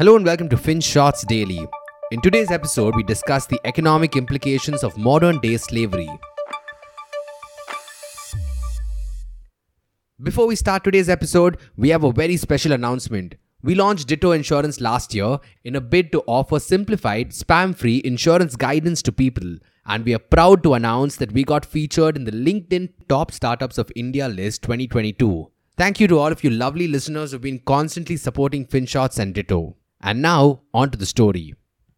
Hello and welcome to FinShots Daily. In today's episode, we discuss the economic implications of modern-day slavery. Before we start today's episode, we have a very special announcement. We launched Ditto Insurance last year in a bid to offer simplified, spam-free insurance guidance to people. And we are proud to announce that we got featured in the LinkedIn Top Startups of India list 2022. Thank you to all of you lovely listeners who have been constantly supporting FinShots and Ditto. And now, on to the story.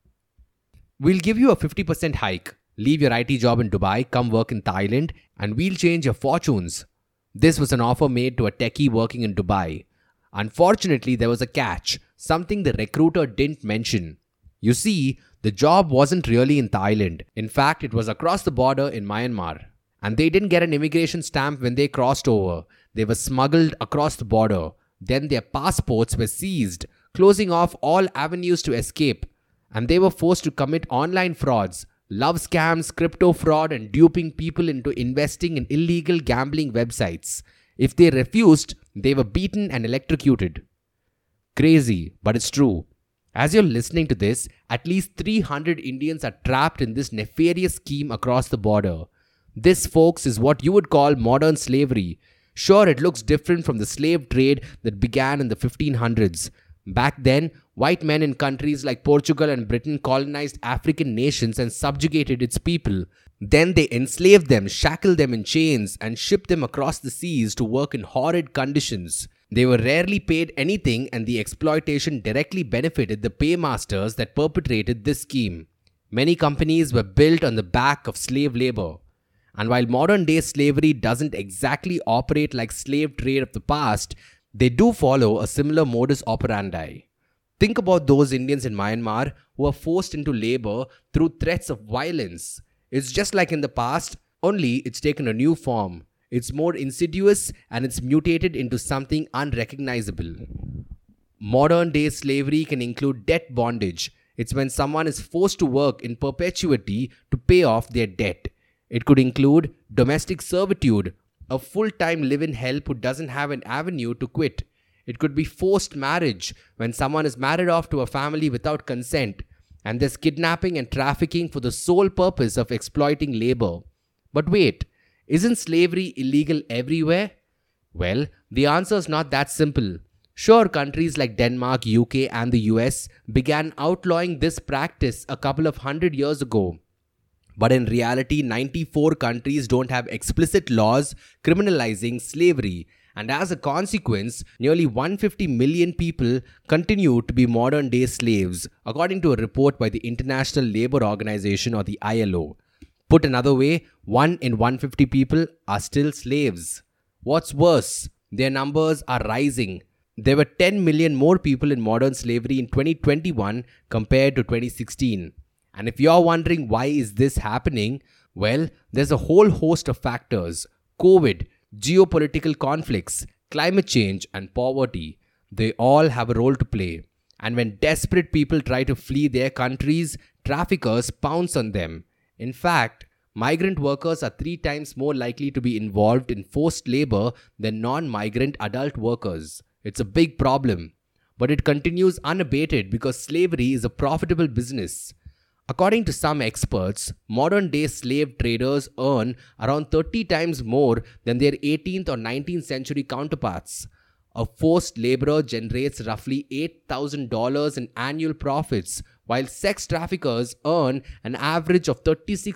We'll give you a 50% hike. Leave your IT job in Dubai, come work in Thailand, and we'll change your fortunes. This was an offer made to a techie working in Dubai. Unfortunately, there was a catch, something the recruiter didn't mention. You see, the job wasn't really in Thailand. In fact, it was across the border in Myanmar. And they didn't get an immigration stamp when they crossed over. They were smuggled across the border. Then their passports were seized, closing off all avenues to escape. And they were forced to commit online frauds, love scams, crypto fraud, and duping people into investing in illegal gambling websites. If they refused, they were beaten and electrocuted. Crazy, but it's true. As you're listening to this, at least 300 Indians are trapped in this nefarious scheme across the border. This, folks, is what you would call modern slavery. Sure, it looks different from the slave trade that began in the 1500s. Back then, white men in countries like Portugal and Britain colonized African nations and subjugated its people. Then they enslaved them, shackled them in chains, and shipped them across the seas to work in horrid conditions. They were rarely paid anything, and the exploitation directly benefited the paymasters that perpetrated this scheme. Many companies were built on the back of slave labor. And while modern-day slavery doesn't exactly operate like slave trade of the past, they do follow a similar modus operandi. Think about those Indians in Myanmar who are forced into labor through threats of violence. It's just like in the past, only it's taken a new form. It's more insidious and it's mutated into something unrecognizable. Modern-day slavery can include debt bondage. It's when someone is forced to work in perpetuity to pay off their debt. It could include domestic servitude, a full-time live-in help who doesn't have an avenue to quit. It could be forced marriage, when someone is married off to a family without consent, and there's kidnapping and trafficking for the sole purpose of exploiting labor. But wait, isn't slavery illegal everywhere? Well, the answer is not that simple. Sure, countries like Denmark, UK, and the US began outlawing this practice a couple of hundred years ago. But in reality, 94 countries don't have explicit laws criminalizing slavery, and as a consequence, nearly 150 million people continue to be modern-day slaves, according to a report by the International Labour Organization or the ILO. Put another way, 1 in 150 people are still slaves. What's worse, their numbers are rising. There were 10 million more people in modern slavery in 2021 compared to 2016. And if you're wondering why is this happening, well, there's a whole host of factors. COVID, geopolitical conflicts, climate change, and poverty. They all have a role to play. And when desperate people try to flee their countries, traffickers pounce on them. In fact, migrant workers are 3 times more likely to be involved in forced labor than non-migrant adult workers. It's a big problem. But it continues unabated because slavery is a profitable business. According to some experts, modern-day slave traders earn around 30 times more than their 18th or 19th century counterparts. A forced laborer generates roughly $8,000 in annual profits, while sex traffickers earn an average of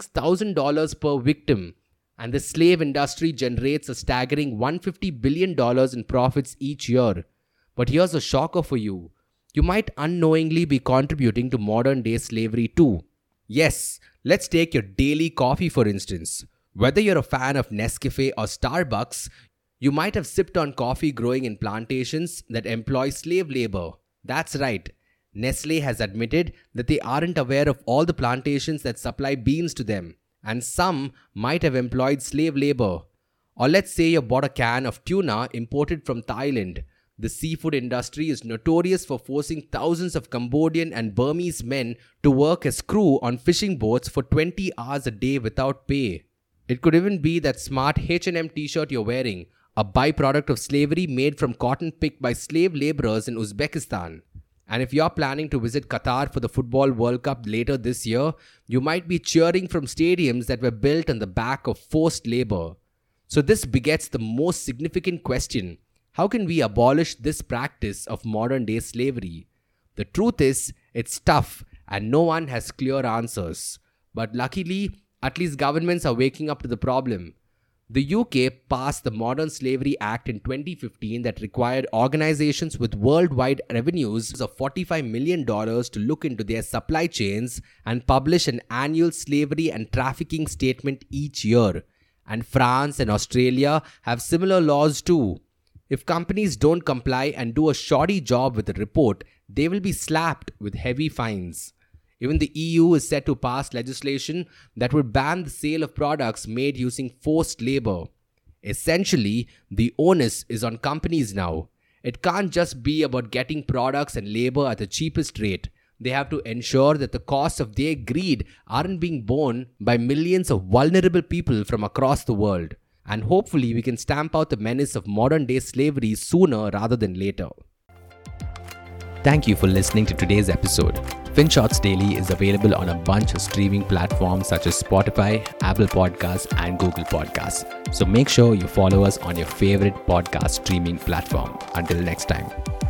$36,000 per victim. And the slave industry generates a staggering $150 billion in profits each year. But here's a shocker for you. You might unknowingly be contributing to modern-day slavery too. Yes, let's take your daily coffee for instance. Whether you're a fan of Nescafe or Starbucks, you might have sipped on coffee growing in plantations that employ slave labor. That's right. Nestle has admitted that they aren't aware of all the plantations that supply beans to them, and some might have employed slave labor. Or let's say you bought a can of tuna imported from Thailand. The seafood industry is notorious for forcing thousands of Cambodian and Burmese men to work as crew on fishing boats for 20 hours a day without pay. It could even be that smart H&M t-shirt you're wearing, a byproduct of slavery made from cotton picked by slave laborers in Uzbekistan. And if you're planning to visit Qatar for the Football World Cup later this year, you might be cheering from stadiums that were built on the back of forced labor. So this begets the most significant question: how can we abolish this practice of modern day slavery? The truth is, it's tough and no one has clear answers. But luckily, at least governments are waking up to the problem. The UK passed the Modern Slavery Act in 2015 that required organizations with worldwide revenues of $45 million to look into their supply chains and publish an annual slavery and trafficking statement each year. And France and Australia have similar laws too. If companies don't comply and do a shoddy job with the report, they will be slapped with heavy fines. Even the EU is set to pass legislation that would ban the sale of products made using forced labor. Essentially, the onus is on companies now. It can't just be about getting products and labor at the cheapest rate. They have to ensure that the costs of their greed aren't being borne by millions of vulnerable people from across the world. And hopefully we can stamp out the menace of modern day slavery sooner rather than later. Thank you for listening to today's episode. FinShots Daily is available on a bunch of streaming platforms such as Spotify, Apple Podcasts, and Google Podcasts. So make sure you follow us on your favorite podcast streaming platform. Until next time.